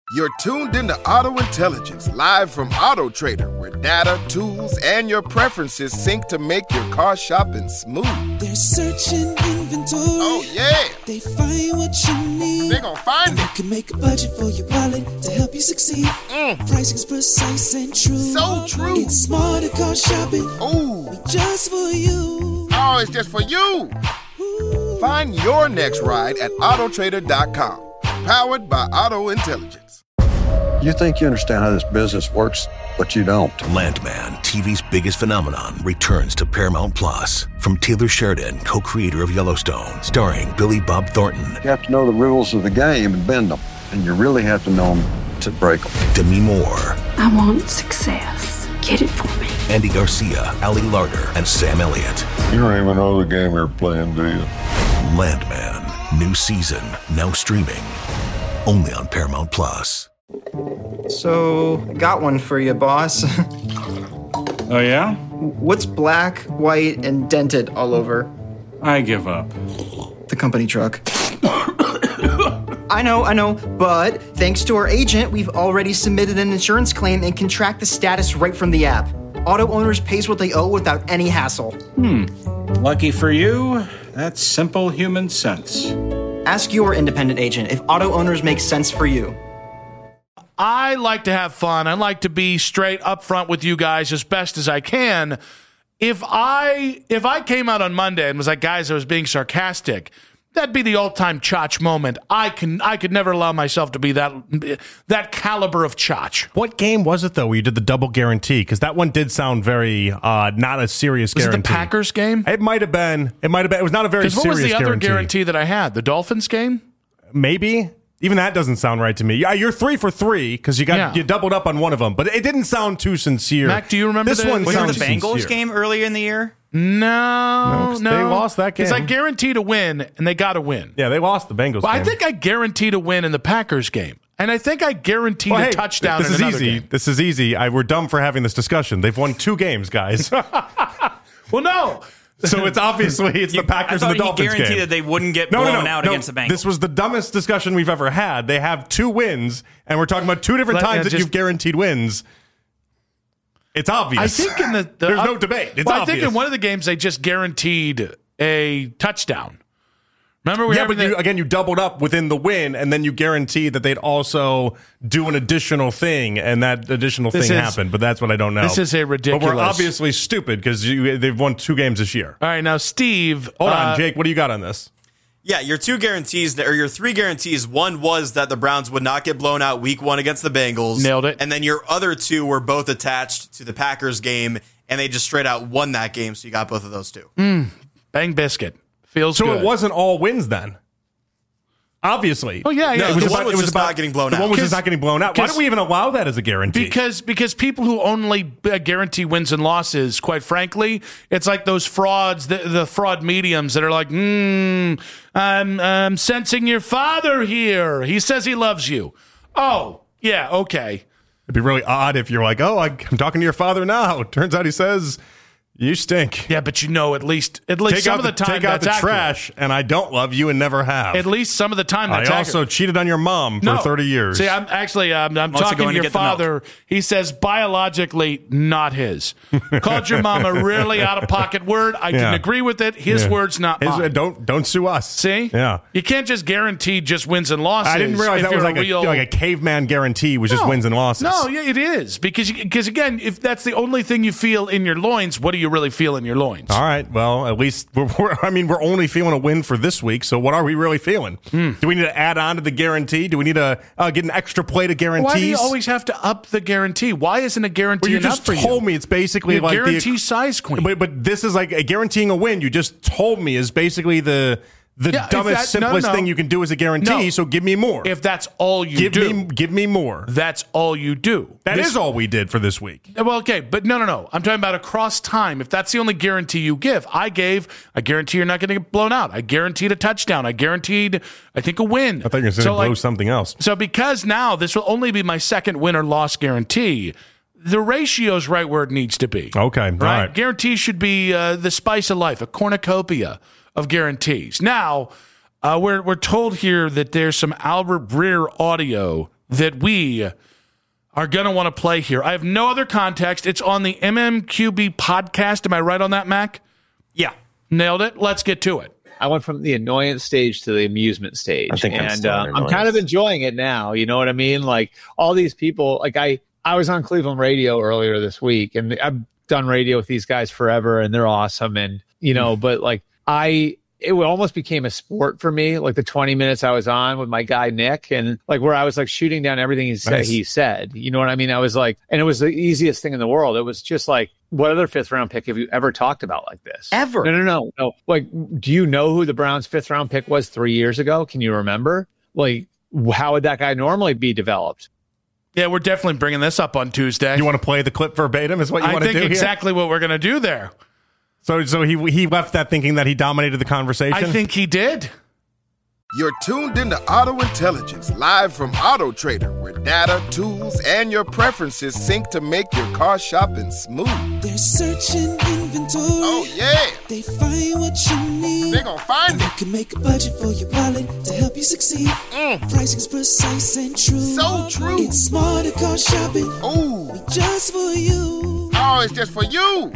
You're tuned into Auto Intelligence, live from Auto Trader, where data, tools, and your preferences sync to make your car shopping smooth. They're searching inventory. Oh, yeah. They find what you need. They're gonna find They it. can make a budget for your wallet to help you succeed. Pricing's precise and true. So true. It's smarter car shopping. Ooh. Just for you. Oh, it's just for you. Ooh. Find your next ride at autotrader.com. Powered by Auto Intelligence. You think you understand how this business works, but you don't. Landman, TV's biggest phenomenon, returns to Paramount Plus. From Taylor Sheridan, co-creator of Yellowstone, starring Billy Bob Thornton. You have to know the rules of the game and bend them. And you really have to know them to break them. Demi Moore. I want success. Get it for me. Andy Garcia, Ali Larter, and Sam Elliott. You don't even know the game you're playing, do you? Landman, new season, now streaming. Only on Paramount Plus. So, got one for you, boss. Oh, yeah? What's black, white, and dented all over? I give up. The company truck. I know, but thanks to our agent, we've already submitted an insurance claim and can track the status right from the app. Auto owners pays what they owe without any hassle. Lucky for you, that's simple human sense. Ask your independent agent if auto owners make sense for you. I like to have fun. I like to be straight up front with you guys as best as I can. If I came out on Monday and was like, guys, I was being sarcastic, that'd be the all-time Chach moment. I could never allow myself to be that caliber of Chach. What game was it, though, where you did the double guarantee? Because that one did sound very not a serious guarantee. Was it the Packers game? It might have been. It was not a very serious guarantee. What was the other guarantee that I had? The Dolphins game? Maybe. Even that doesn't sound right to me. Yeah, you're 3 for 3 because you doubled up on one of them, but it didn't sound too sincere. Mac, do you remember this one? Was it the Bengals Bengals game earlier in the year? No. They lost that game. Because I guaranteed to win, and they got to win. Yeah, they lost the Bengals game. I think I guaranteed to win in the Packers game, and I think I guaranteed a touchdown in another game. This is easy. We're dumb for having this discussion. They've won 2 games, guys. Well, no. So it's obviously the Packers and the Dolphins game. I guaranteed that they wouldn't get blown out against the Bengals. This was the dumbest discussion we've ever had. They have 2 wins, and we're talking about 2 different times that you've guaranteed wins. It's obvious. I think in there's no debate. It's obvious. I think in one of the games they just guaranteed a touchdown. Remember, you doubled up within the win, and then you guaranteed that they'd also do an additional thing, and that additional thing happened. But that's what I don't know. This is a ridiculous. But we're obviously stupid because they've won 2 games this year. All right, now Steve, hold on, Jake. What do you got on this? Yeah, your 2 guarantees, or your 3 guarantees. One was that the Browns would not get blown out week 1 against the Bengals. Nailed it. And then your other 2 were both attached to the Packers game, and they just straight out won that game. So you got both of those too. Bang biscuit. Feels good. So it wasn't all wins then. Obviously. Oh, yeah. No, the one was just not getting blown out. The one was just not getting blown out. Why do we even allow that as a guarantee? Because people who only guarantee wins and losses, quite frankly, it's like those frauds, the fraud mediums that are like, I'm sensing your father here. He says he loves you. Oh, yeah, okay. It'd be really odd if you're like, I'm talking to your father now. Turns out he says... You stink. Yeah, but at least some of the time take out the trash, and I don't love you and never have. At least some of the time that's I also cheated on your mom for 30 years. See, I'm talking to your father. He says biologically not his. Called your mom a really out of pocket word. I can agree with it. His words, not mine. Don't sue us. See? Yeah. You can't just guarantee just wins and losses. I didn't realize that was like a caveman guarantee was just wins and losses. No, yeah, it is because again, if that's the only thing you feel in your loins, what do you really feel in your loins? All right. Well, at least we're only feeling a win for this week. So what are we really feeling? Do we need to add on to the guarantee? Do we need to get an extra plate of guarantees? Why do you always have to up the guarantee? Why isn't a guarantee enough for you? You just told me it's basically like guarantee size queen. But this is like a guaranteeing a win. You just told me is basically the dumbest, simplest thing you can do as a guarantee. No. So give me more. If that's all you do. Give me more. That's all you do. That is all we did for this week. Well, okay, but no. I'm talking about across time. If that's the only guarantee you give, I guarantee you're not going to get blown out. I guaranteed a touchdown. I guaranteed, I think, a win. I thought you were going to blow something else. So because now this will only be my second win or loss guarantee, the ratio's right where it needs to be. Okay, all right. Guarantee should be the spice of life, a cornucopia of guarantees. Now, we're told here that there's some Albert Breer audio that we are going to want to play here. I have no other context. It's on the MMQB podcast. Am I right on that, Mac? Yeah. Nailed it. Let's get to it. I went from the annoyance stage to the amusement stage. I think I'm kind of enjoying it now. You know what I mean? Like all these people, like I was on Cleveland radio earlier this week, and I've done radio with these guys forever, and they're awesome. And, you know, but like it almost became a sport for me, like the 20 minutes I was on with my guy, Nick, and like where I was like shooting down everything he said, you know what I mean? I was like, and it was the easiest thing in the world. It was just like, what other 5th round pick have you ever talked about like this? Ever? No. Like, do you know who the Browns 5th round pick was 3 years ago? Can you remember? Like, how would that guy normally be developed? Yeah, we're definitely bringing this up on Tuesday. You want to play the clip verbatim is what you want to do I think exactly here? what we're going to do there. So he left that thinking that he dominated the conversation? I think he did. You're tuned into Auto Intelligence, live from Auto Trader, where data, tools, and your preferences sync to make your car shopping smooth. They're searching inventory. Oh, yeah. They find what you need. They're gonna find and it. You can make a budget for your wallet to help you succeed. Pricing's precise and true. So true. It's smarter car shopping. Ooh. Just for you. Oh, it's just for you.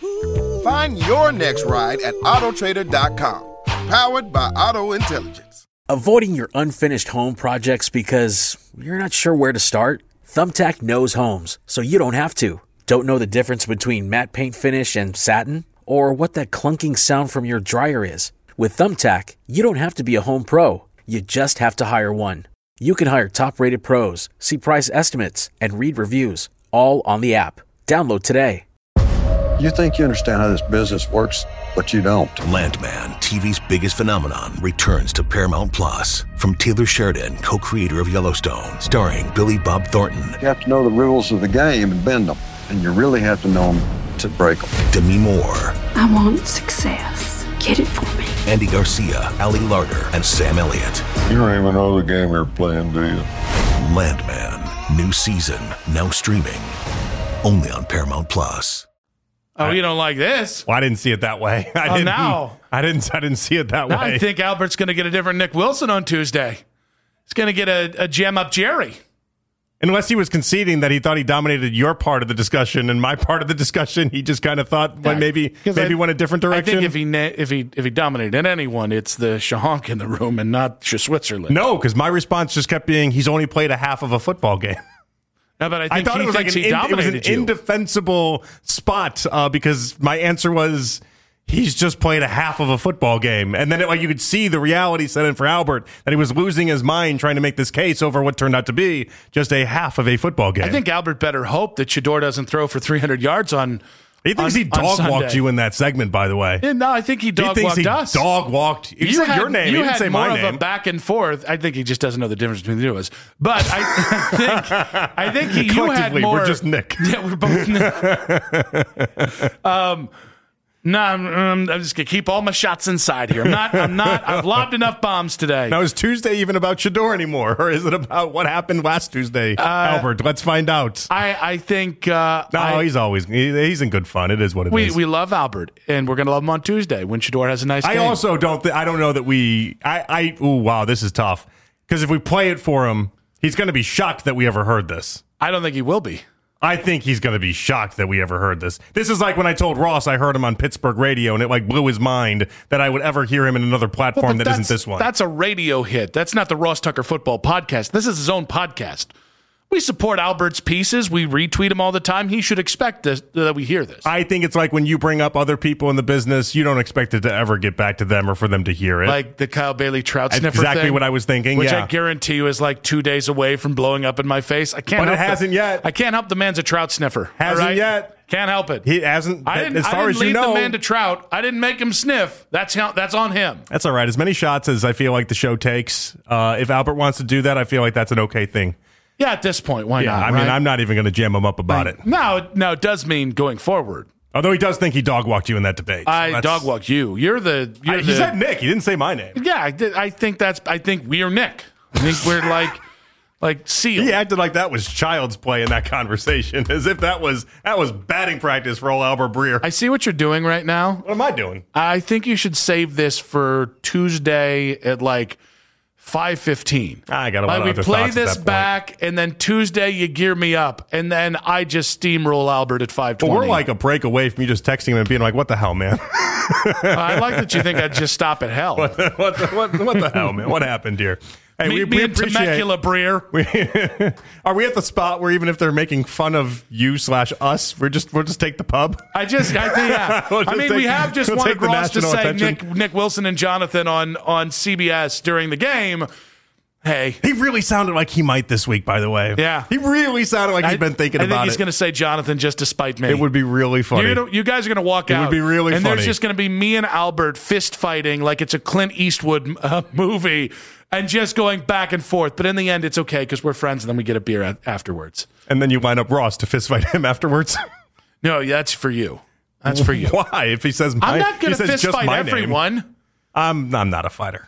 Find your next ride at autotrader.com. Powered by Auto Intelligence. Avoiding your unfinished home projects because you're not sure where to start? Thumbtack knows homes, so you don't have to. Don't know the difference between matte paint finish and satin? Or what that clunking sound from your dryer is? With Thumbtack, you don't have to be a home pro. You just have to hire one. You can hire top-rated pros, see price estimates, and read reviews, all on the app. Download today. You think you understand how this business works, but you don't. Landman, TV's biggest phenomenon, returns to Paramount Plus. From Taylor Sheridan, co-creator of Yellowstone, starring Billy Bob Thornton. You have to know the rules of the game and bend them, and you really have to know them to break them. Demi Moore. I want success. Get it for me. Andy Garcia, Ali Larter, and Sam Elliott. You don't even know the game you're playing, do you? Landman, new season, now streaming, only on Paramount Plus. Oh, you don't like this? Well, I didn't see it that way. I didn't see it that way. I think Albert's going to get a different Nick Wilson on Tuesday. He's going to get a jam up Jerry. Unless he was conceding that he thought he dominated your part of the discussion and my part of the discussion, he just kind of thought maybe went a different direction. I think if he dominated anyone, it's the Shahonk in the room and not Switzerland. No, because my response just kept being he's only played a half of a football game. No, but I think thought it was like an indefensible spot because my answer was he's just played a half of a football game. And then you could see the reality set in for Albert that he was losing his mind trying to make this case over what turned out to be just a half of a football game. I think Albert better hope that Shedeur doesn't throw for 300 yards on He thinks he dog-walked you in that segment, by the way. Yeah, no, I think he dog-walked us. Dog-walked. You said your name. You didn't say my name. You had more of a back and forth. I think he just doesn't know the difference between the two of us. But I think you had more. We're just Nick. Yeah, we're both Nick. No, I'm just going to keep all my shots inside here. I'm not. I've lobbed enough bombs today. Now, is Tuesday even about Shedeur anymore? Or is it about what happened last Tuesday? Albert, let's find out. I think... he's in good fun. It is what it is. We love Albert, and we're going to love him on Tuesday when Shedeur has a nice game. I also don't know that we... wow, this is tough. Because if we play it for him, he's going to be shocked that we ever heard this. I don't think he will be. I think he's going to be shocked that we ever heard this. This is like when I told Ross I heard him on Pittsburgh radio, and it blew his mind that I would ever hear him in another platform that isn't this one. That's a radio hit. That's not the Ross Tucker Football Podcast. This is his own podcast. We support Albert's pieces. We retweet him all the time. He should expect that we hear this. I think it's like when you bring up other people in the business, you don't expect it to ever get back to them or for them to hear it. Like the Kyle Bailey trout sniffer exactly thing, what I was thinking, which yeah. I guarantee you is like 2 days away from blowing up in my face. But it hasn't yet. I can't help the man's a trout sniffer. Hasn't yet. Can't help it. He hasn't. As far as you know, the man to trout. I didn't make him sniff. That's on him. That's all right. As many shots as I feel like the show takes. If Albert wants to do that, I feel like that's an okay thing. Yeah, at this point, why not? I mean, I'm not even going to jam him up about it. No, it does mean going forward. Although he does think he dog-walked you in that debate. I dog-walked you. He said Nick. He didn't say my name. Yeah, I think we are Nick. I think we're like Seal. He acted like that was child's play in that conversation, as if that was batting practice for old Albert Breer. I see what you're doing right now. What am I doing? I think you should save this for Tuesday at 5 5:15. I got a like lot of we other play thoughts at this that point. back, and then Tuesday you gear me up, and then I just steamroll Albert at 5:20. Well, we're like a break away from you just texting him and being like, "What the hell, man?" I like that you think I'd just stop at hell. What the hell, man? What happened here? Hey, Meet me in Temecula, Breer. Are we at the spot where even if they're making fun of you / us, we'll just take the pub? I think, yeah. We have just wanted Ross to say Nick Wilson and Jonathan on CBS during the game. Hey, he really sounded like he might this week. By the way, yeah, he really sounded like he'd been thinking about it. I think he's going to say Jonathan just to spite me. It would be really funny. You guys are going to walk out. It would be really and funny. And there's just going to be me and Albert fist fighting like it's a Clint Eastwood movie. And just going back and forth. But in the end, it's okay because we're friends and then we get a beer afterwards. And then you line up Ross to fist fight him afterwards? No, that's for you. That's for you. Why? If he says I'm not going to fist fight everyone. I'm not a fighter.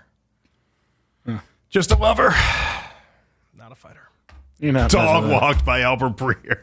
Just a lover. Not a fighter. You're not. Dog walked by Albert Breer.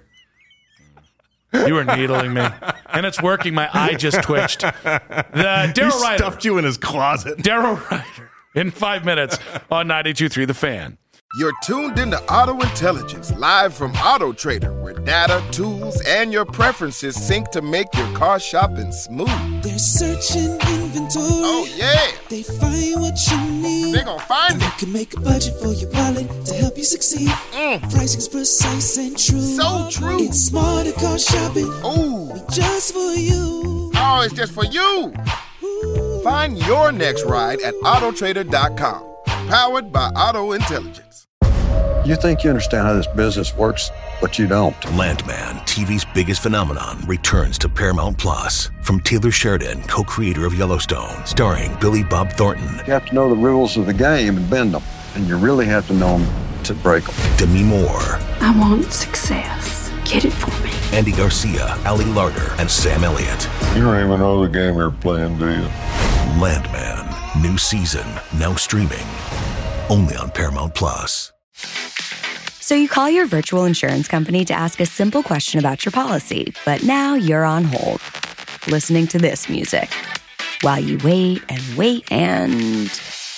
You were needling me. And it's working. My eye just twitched. Daryl Ryder. Stuffed you in his closet. Daryl Ryder. In 5 minutes on 92.3 The Fan. You're tuned into Auto Intelligence, live from Auto Trader, where data, tools, and your preferences sync to make your car shopping smooth. They're searching inventory. Oh, yeah. They find what you need. They're gonna find it. You can make a budget for your wallet to help you succeed. Pricing's precise and true. So true. It's smarter car shopping. Ooh. Just for you. Oh, it's just for you. Find your next ride at Autotrader.com. Powered by Auto Intelligence. You think you understand how this business works, but you don't. Landman, TV's biggest phenomenon, returns to Paramount Plus. From Taylor Sheridan, co-creator of Yellowstone, starring Billy Bob Thornton. You have to know the rules of the game and bend them. And you really have to know them to break them. Demi Moore. I want success. Get it for me. Andy Garcia, Ali Larter, and Sam Elliott. You don't even know the game you're playing, do you? Landman, new season, now streaming, only on Paramount Plus. So you call your virtual insurance company to ask a simple question about your policy, but now you're on hold, listening to this music, while you wait and wait and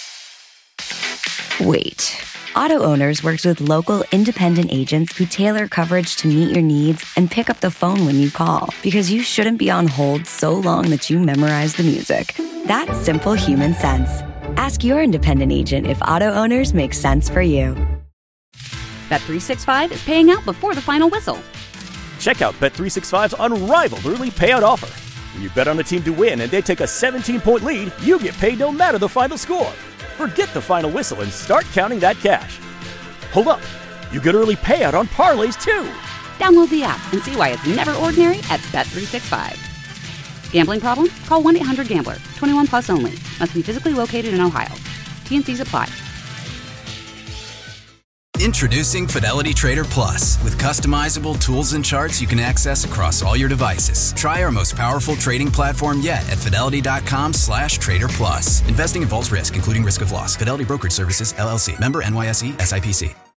wait. Auto Owners works with local independent agents who tailor coverage to meet your needs and pick up the phone when you call, because you shouldn't be on hold so long that you memorize the music. That's simple human sense. Ask your independent agent if Auto Owners makes sense for you. Bet365 is paying out before the final whistle. Check out Bet365's unrivaled early payout offer. When you bet on a team to win and they take a 17-point lead, you get paid no matter the final score. Forget the final whistle and start counting that cash. Hold up. You get early payout on parlays, too. Download the app and see why it's never ordinary at Bet365. Gambling problem? Call 1-800-GAMBLER. 21 plus only. Must be physically located in Ohio. T&Cs apply. Introducing Fidelity Trader Plus. With customizable tools and charts you can access across all your devices. Try our most powerful trading platform yet at Fidelity.com/Trader Plus. Investing involves risk, including risk of loss. Fidelity Brokerage Services, LLC. Member NYSE, SIPC.